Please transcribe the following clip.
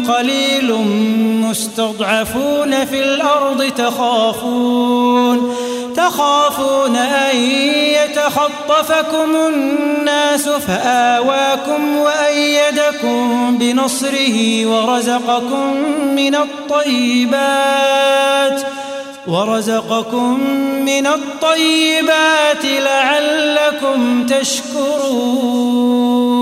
قليل مستضعفون في الأرض تخافون أن يتخطفكم الناس فآواكم وأيدكم بنصره ورزقكم من الطيبات لعلكم تشكرون.